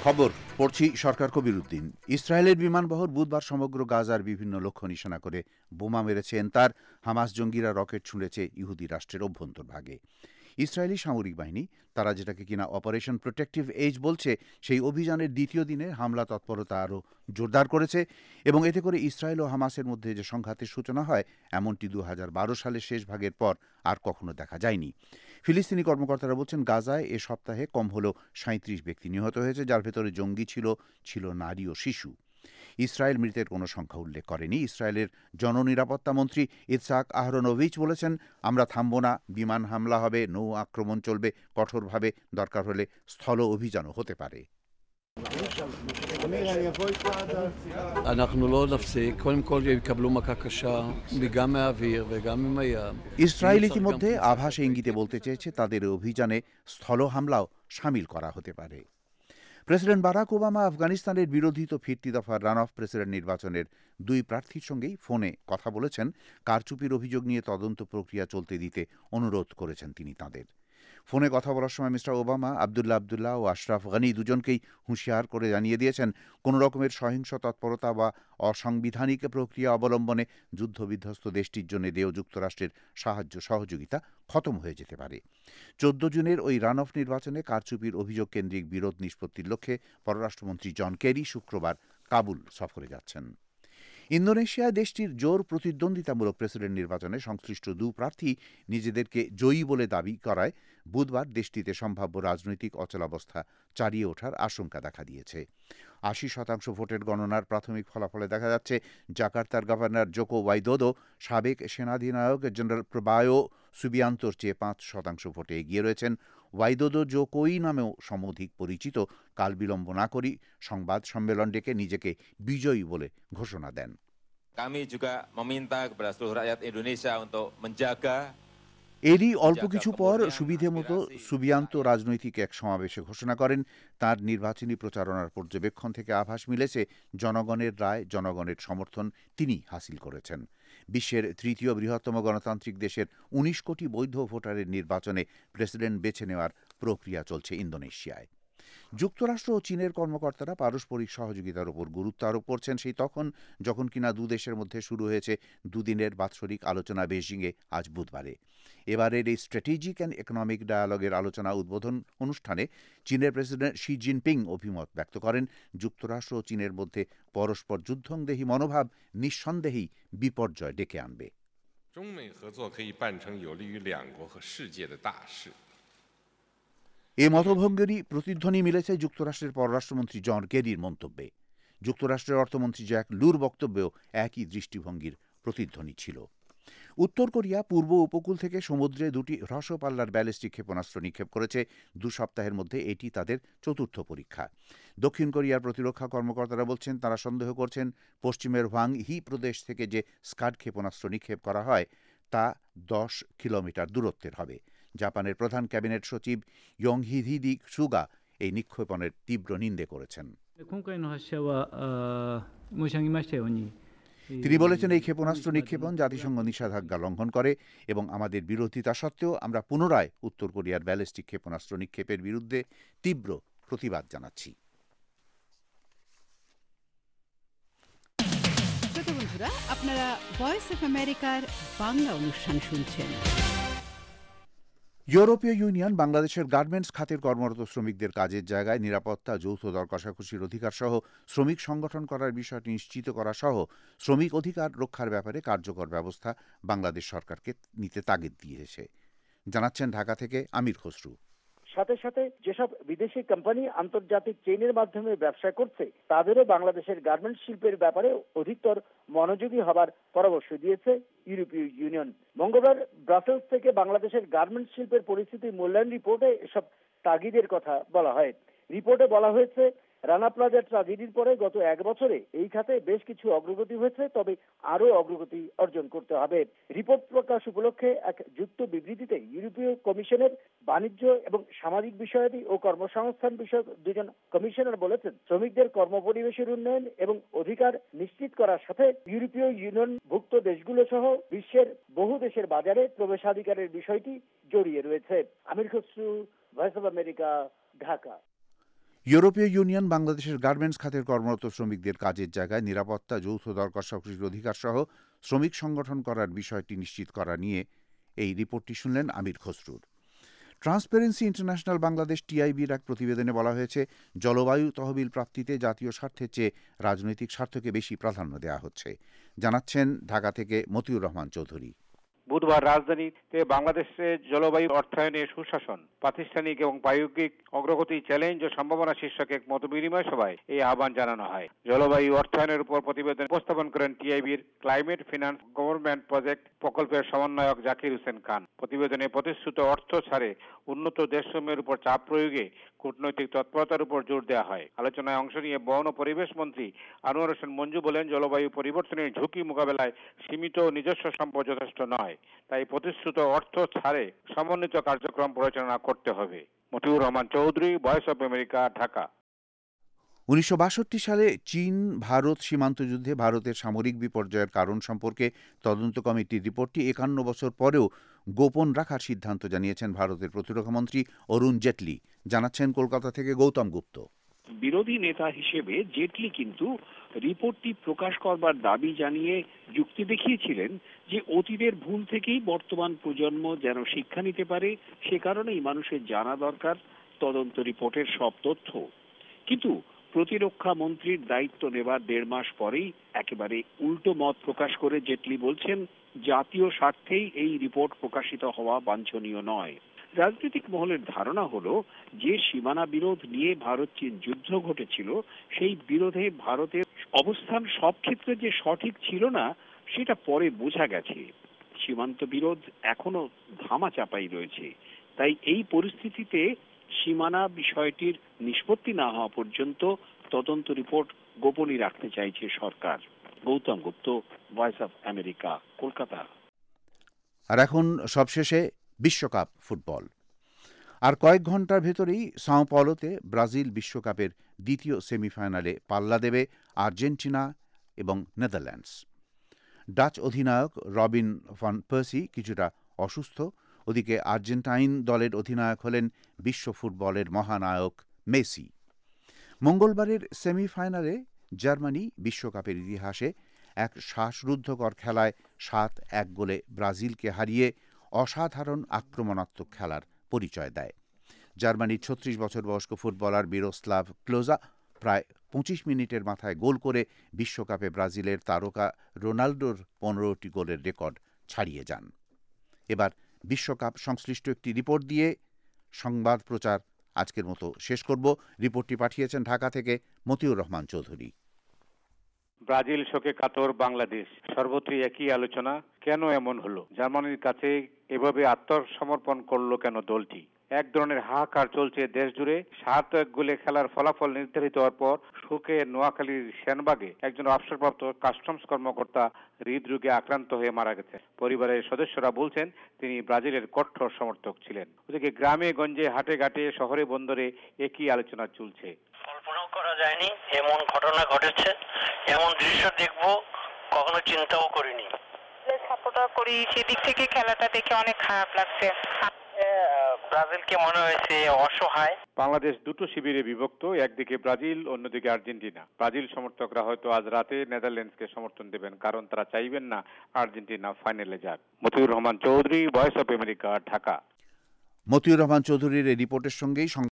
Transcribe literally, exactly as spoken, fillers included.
খবর পড়ছি সরকার কবিরউদ্দিন। ইসরায়েলের বিমানবহর বুধবার সমগ্র গাজার বিভিন্ন লক্ষ্য নিশানা করে বোমা মেরেছেন। তার হামাস জঙ্গিরা রকেট ছুঁড়েছে ইহুদি রাষ্ট্রের অভ্যন্তরভাগে। ইসরায়েলি সামরিক বাহিনী, তারা যেটাকে কিনা অপারেশন প্রোটেক্টিভ এজ বলছে, সেই অভিযানের দ্বিতীয় দিনে হামলা তৎপরতা আরও জোরদার করেছে এবং এতে করে ইসরায়েল ও হামাসের মধ্যে যে সংঘাতের সূচনা হয়, এমনটি দু হাজার বারো সালের শেষ ভাগের পর আর কখনো দেখা যায়নি। ফিলিস্তিনি কর্মকর্তারা বলছেন, গাজায় এ সপ্তাহে কম হলেও সাঁত্রিশ ব্যক্তি নিহত হয়েছে, যার ভেতরে জঙ্গি ছিল ছিল নারী ও শিশু। ইসরায়েল মৃতের কোনো সংখ্যা উল্লেখ করেনি। ইসরায়েলের জননিরাপত্তা মন্ত্রী ইতসাক আহরোনোভিচ বলেছেন, আমরা থামব না, বিমান হামলা হবে, নৌ আক্রমণ চলবে কঠোরভাবে, দরকার হলে স্থল অভিযানও হতে পারে। ইসরায়েল ইতিমধ্যে আভাসে ইঙ্গিতে বলতে চেয়েছে তাদের অভিযানে স্থল হামলাও সামিল করা হতে পারে। প্রেসিডেন্ট বারাক ওবামা আফগানিস্তানের বিরোধিত ফিরতি দফার রান অফ প্রেসিডেন্ট নির্বাচনের দুই প্রার্থীর সঙ্গেই ফোনে কথা বলেছেন। কারচুপির অভিযোগ নিয়ে তদন্ত প্রক্রিয়া চলতে দিতে অনুরোধ করেছেন তিনি তাদের। ফোনে কথা বলার সময় মিস্টার ওবামা আবদুল্লাহ আবদুল্লাহ ও আশরাফ গানি দুজনকেই হুঁশিয়ার করে জানিয়ে দিয়েছেন, কোনো রকমের সহিংস তৎপরতা বা অসাংবিধানিক প্রক্রিয়া অবলম্বনে যুদ্ধবিধ্বস্ত দেশটির জন্য দেয় যুক্তরাষ্ট্রের সাহায্য সহযোগিতা খতম হয়ে যেতে পারে। চোদ্দ জুনের ওই রান অফ নির্বাচনে কারচুপির অভিযোগ কেন্দ্রিক বিরোধ নিষ্পত্তির লক্ষ্যে পররাষ্ট্রমন্ত্রী জন কেরি শুক্রবার কাবুল সফরে যাচ্ছেন। ইন্দোনেশিয়ায় দেশটির জোর প্রতিদ্বন্দ্বিতামূলক প্রেসিডেন্ট নির্বাচনে সংশ্লিষ্ট দু প্রার্থী নিজেদেরকে জয়ী বলে দাবি করায় বুধবার দেশটিতে সম্ভাব্য রাজনৈতিক অচলাবস্থা চালিয়ে ওঠার আশঙ্কা দেখা দিয়েছে। আশি শতাংশ ভোটের গণনার প্রাথমিক ফলাফলে দেখা যাচ্ছে, জাকার্তার গভর্নর জোকো ওয়াইদোদো সাবেক সেনাধিনায়ক জেনারেল প্রবায়ো সুবিয়ান্তোর চেয়ে পাঁচ শতাংশ ভোটে এগিয়ে রয়েছেন। ওয়াইদোদো জোকোই নামেও সমধিক পরিচিত কাল বিলম্ব না করি সংবাদ সম্মেলন ডেকে নিজেকে বিজয়ী বলে ঘোষণা দেন। Kami juga meminta kepada seluruh rakyat Indonesia untuk menjaga এরই অল্প কিছু পর সুবিধে মতো সুবিয়ান্ত রাজনৈতিক এক সমাবেশে ঘোষণা করেন, তার নির্বাচনী প্রচারণার পর্যবেক্ষণ থেকে আভাস মিলেছে জনগণের রায়, জনগণের সমর্থন তিনি হাসিল করেছেন। বিশ্বের তৃতীয় বৃহত্তম গণতান্ত্রিক দেশের উনিশ কোটি বৈধ ভোটারের নির্বাচনে প্রেসিডেন্ট বেছে নেওয়ার প্রক্রিয়া চলছে ইন্দোনেশিয়ায়। যুক্তরাষ্ট্র ও চীনের কর্মকর্তারা পারস্পরিক সহযোগিতার উপর গুরুত্ব আরোপ করছেন সেই তখন যখন কিনা দু দেশের মধ্যে শুরু হয়েছে দুদিনের বাৎসরিক আলোচনা বেইজিংয়ে আজ বুধবারে। এবারের এই স্ট্র্যাটেজিক অ্যান্ড ইকোনমিক ডায়ালগের আলোচনা উদ্বোধন অনুষ্ঠানে চীনের প্রেসিডেন্ট শি জিনপিং অভিমত ব্যক্ত করেন, যুক্তরাষ্ট্র ও চীনের মধ্যে পরস্পর যুদ্ধংদেহী মনোভাব নিঃসন্দেহেই বিপর্যয় ডেকে আনবে। এ মতভঙ্গেরই প্রতিধ্বনি মিলেছে যুক্তরাষ্ট্রের পররাষ্ট্রমন্ত্রী জন কেরির মন্তব্যে। যুক্তরাষ্ট্রের অর্থমন্ত্রী জ্যাক লুর বক্তব্যেও একই দৃষ্টিভঙ্গির প্রতিধ্বনি ছিল। উত্তর কোরিয়া পূর্ব উপকূল থেকে সমুদ্রে দুটি হ্রস্ব পাল্লার ব্যালিস্টিক ক্ষেপণাস্ত্র নিক্ষেপ করেছে। দু সপ্তাহের মধ্যে এটি তাদের চতুর্থ পরীক্ষা। দক্ষিণ কোরিয়ার প্রতিরক্ষা কর্মকর্তারা বলছেন, তারা সন্দেহ করছেন পশ্চিমের হোয়াং হি প্রদেশ থেকে যে স্কাড ক্ষেপণাস্ত্র নিক্ষেপ করা হয় তা দশ কিলোমিটার দূরত্বের হবে। জাপানের প্রধান ক্যাবিনেট সচিব ইয়ংহিদি সুগা এই নিক্ষেপণের তীব্র নিন্দে করেছেন। তিনি বলেছেন, এই ক্ষেপণাস্ত্র নিক্ষেপণ জাতিসংঘ নিষেধাজ্ঞা লঙ্ঘন করে এবং আমাদের বিরোধিতা সত্ত্বেও আমরা পুনরায় উত্তর কোরিয়ার ব্যালিস্টিক ক্ষেপণাস্ত্র নিক্ষেপের বিরুদ্ধে তীব্র প্রতিবাদ জানাচ্ছি। বন্ধুরা, আপনারা ভয়েস অফ আমেরিকার বাংলা অনুষ্ঠান শুনছেন। ইউরোপীয় ইউনিয়ন বাংলাদেশের গার্মেন্টস খাতের কর্মরত শ্রমিকদের কাজের জায়গায় নিরাপত্তা, যৌথ দর কষাকষির অধিকার সহ শ্রমিক সংগঠন করার বিষয়টি নিশ্চিত করা সহ শ্রমিক অধিকার রক্ষার ব্যাপারে কার্যকর ব্যবস্থা বাংলাদেশ সরকারকে নিতে তাগিদ দিয়েছে, জানাচ্ছেন ঢাকা থেকে আমির খসরু। সাথে সাথে যেসব বিদেশি কোম্পানি আন্তর্জাতিক চেইনের মাধ্যমে ব্যবসা করছে তাদেরও বাংলাদেশের গার্মেন্টস শিল্পের ব্যাপারে অধিকতর মনোযোগী হবার পরামর্শ দিয়েছে ইউরোপীয় ইউনিয়ন। মঙ্গলবার ব্রাসেলস থেকে বাংলাদেশের গার্মেন্টস শিল্পের পরিস্থিতি মূল্যায়ন রিপোর্টে এসব তাগিদের কথা বলা হয়। রিপোর্টে বলা হয়েছে, রানা প্লাজা ট্রাজেডির পরে গত এক বছরে এই খাতে বেশ কিছু অগ্রগতি হয়েছে, তবে আরও অগ্রগতি অর্জন করতে হবে। রিপোর্ট প্রকাশ উপলক্ষে এক যুক্ত বিবৃতিতে ইউরোপীয় কমিশনের বাণিজ্য এবং সামাজিক বিষয়াদি ও কর্মসংস্থান বিষয়ক দুজন কমিশনার বলেছেন, শ্রমিকদের কর্মপরিবেশের উন্নয়ন এবং অধিকার নিশ্চিত করার সাথে ইউরোপীয় ইউনিয়নভুক্ত দেশগুলো সহ বিশ্বের বহু দেশের বাজারে প্রবেশাধিকারের বিষয়টি জড়িয়ে রয়েছে। Amir Khasru, Voice of America, Dhaka. ইউরোপীয় ইউনিয়ন বাংলাদেশের গার্মেন্টস খাতের কর্মরত শ্রমিকদের কাজের জায়গায় নিরাপত্তা, যৌথ দর কষাকষির অধিকার সহ শ্রমিক সংগঠন করার বিষয়টি নিশ্চিত করা নিয়ে এই রিপোর্টটি শুনলেন আমির খসরুর। ট্রান্সপারেন্সি ইন্টারন্যাশনাল বাংলাদেশ টিআইবির এক প্রতিবেদনে বলা হয়েছে, জলবায়ু তহবিল প্রাপ্তিতে জাতীয় স্বার্থের চেয়ে রাজনৈতিক স্বার্থকে বেশি প্রাধান্য দেওয়া হচ্ছে। জানাচ্ছেন ঢাকা থেকে মতিউর রহমান চৌধুরী। বুধবার রাজধানীতে বাংলাদেশের জলবায়ু অর্থায়নে সুশাসন, প্রাতিষ্ঠানিক এবং প্রায়োগিক অগ্রগতি, চ্যালেঞ্জ ও সম্ভাবনা শীর্ষক এক মতবিনিময় সভায় এই আহ্বান জানানো হয়। জলবায়ু অর্থায়নের উপর প্রতিবেদন উপস্থাপন করেন টিআইবির ক্লাইমেট ফিনান্স গভর্নমেন্ট প্রজেক্ট প্রকল্পের সমন্বয়ক জাকির হোসেন খান। প্রতিবেদনে প্রতিশ্রুত অর্থ ছাড়ে উন্নত দেশসমূহের উপর চাপ প্রয়োগে কূটনৈতিক তৎপরতার উপর জোর দেওয়া হয়। আলোচনায় অংশ নিয়ে বন ও পরিবেশ মন্ত্রী আনোয়ার হোসেন মঞ্জু বলেন, জলবায়ু পরিবর্তনের ঝুঁকি মোকাবেলায় সীমিত নিজস্ব সম্পদ যথেষ্ট নয়, তাই প্রতিশ্রুত অর্থ ছাড়ে সমন্বিত কার্যক্রম পরিচালনা করতে হবে। Motiur Rahman Chowdhury, Voice of America, Dhaka. উনিশশো বাষট্টি সালে চীন ভারত সীমান্ত যুদ্ধে ভারতের সামরিক বিপর্যয়ের কারণ সম্পর্কে তদন্ত কমিটির রিপোর্টটি একান্ন বছর পরেও গোপন রাখার সিদ্ধান্ত জানিয়েছেন ভারতের প্রতিরক্ষামন্ত্রী অরুণ জেটলি। জানাচ্ছেন কলকাতা থেকে গৌতম গুপ্ত। বিরোধী নেতা হিসেবে জেটলি কিন্তু রিপোর্টটি প্রকাশ করবার দাবি জানিয়ে যুক্তি দেখিয়েছিলেন যে অতীতের ভুল থেকেই বর্তমান প্রজন্ম যেন শিক্ষা নিতে পারে, সে কারণেই মানুষের জানা দরকার তদন্ত রিপোর্টের সব তথ্য। কিন্তু প্রতিরক্ষা মন্ত্রীর দায়িত্ব নেবার দেড় মাস পরেই একেবারে উল্টো মত প্রকাশ করে জেটলি বলছেন, জাতীয় স্বার্থেই এই রিপোর্ট প্রকাশিত হওয়া বাঞ্ছনীয় নয়। রাজনৈতিক মহলের ধারণা হলো, যে সীমানা বিরোধ নিয়ে ভারত চীন যুদ্ধ ঘটেছিল, সেই বিরোধে ভারতের অবস্থান সব ক্ষেত্রে যে সঠিক ছিল না সেটা পরে বোঝা গেছে। সীমান্ত বিরোধ এখনো ধামাচাপাই রয়েছে। তাই এই পরিস্থিতিতে সীমানা বিষয়টির নিষ্পত্তি না হওয়া পর্যন্ত তদন্ত রিপোর্ট গোপনই রাখতে চাইছে সরকার। Gautam Gupta, Voice of America, Kolkata. আর এখন সবশেষে বিশ্বকাপ ফুটবল। আর কয়েক ঘন্টার ভেতরেই সাও পলোতে ব্রাজিল বিশ্বকাপের দ্বিতীয় সেমিফাইনালে পাল্লা দেবে আর্জেন্টিনা এবং নেদারল্যান্ডস। ডাচ অধিনায়ক রবিন ভান পার্সি কিছুটা অসুস্থ। ওদিকে আর্জেন্টাইন দলের অধিনায়ক হলেন বিশ্ব ফুটবলের মহানায়ক মেসি। মঙ্গলবারের সেমিফাইনালে জার্মানি বিশ্বকাপের ইতিহাসে এক শ্বাসরুদ্ধকর খেলায় সাত এক গোলে ব্রাজিলকে হারিয়ে অসাধারণ আক্রমণাত্মক খেলার পরিচয় দেয়। জার্মানির ছত্রিশ বছর বয়স্ক ফুটবলার মিরোস্লাভ ক্লোজা প্রায় পঁচিশ মিনিটের মাথায় গোল করে বিশ্বকাপে ব্রাজিলের তারকা রোনাল্ডোর পনেরোটি গোলের রেকর্ড ছাড়িয়ে যান। এবার বিশ্বকাপ সংশ্লিষ্ট একটি রিপোর্ট দিয়ে সংবাদ প্রচার আজকের মতো শেষ করব। রিপোর্টটি পাঠিয়েছেন ঢাকা থেকে মতিউর রহমান চৌধুরী। ব্রাজিল শোকে কাতর বাংলাদেশ, সর্বত্রই একই আলোচনা, কেন এমন হলো? জার্মানির কাছে এভাবে আত্মসমর্পণ করলো কেন দলটি? এক ধরনের হাহাকার চলছে দেশ জুড়ে। সাত এক গোলে খেলার ফলাফল নির্ধারিত হওয়ার পর শোকে নোয়াখালীর সেনবাগে একজন অবসরপ্রাপ্ত কাস্টমস কর্মকর্তা হৃদরোগে আক্রান্ত হয়ে মারা গেছে। পরিবারের সদস্যরা বলছেন তিনি ব্রাজিলের কঠোর সমর্থক ছিলেন। ওদিকে গ্রামে গঞ্জে, হাটে ঘাটে, শহরে বন্দরে একই আলোচনা চলছে। কল্পনাও করা যায়নি এমন ঘটনা ঘটেছে, এমন দৃশ্য দেখবো কখনো চিন্তাও করিনি। সাপোর্ট করি, সেদিক থেকে খেলাটা দেখে অনেক খারাপ লাগছে। ব্রাজিলকে মনে হয়েছে অসহায়। বাংলাদেশ দুটো শিবিরে বিভক্ত, একদিকে ব্রাজিল, অন্যদিকে আর্জেন্টিনা। ব্রাজিল সমর্থকরা হয়তো আজ রাতে নেদারল্যান্ডসকে সমর্থন দেবেন, কারণ তারা চাইবেন না আর্জেন্টিনা ফাইনালে যাক। Motiur Rahman Chowdhury, Voice of America, Dhaka. Motiur Rahman চৌধুরীর এই রিপোর্টের সঙ্গেই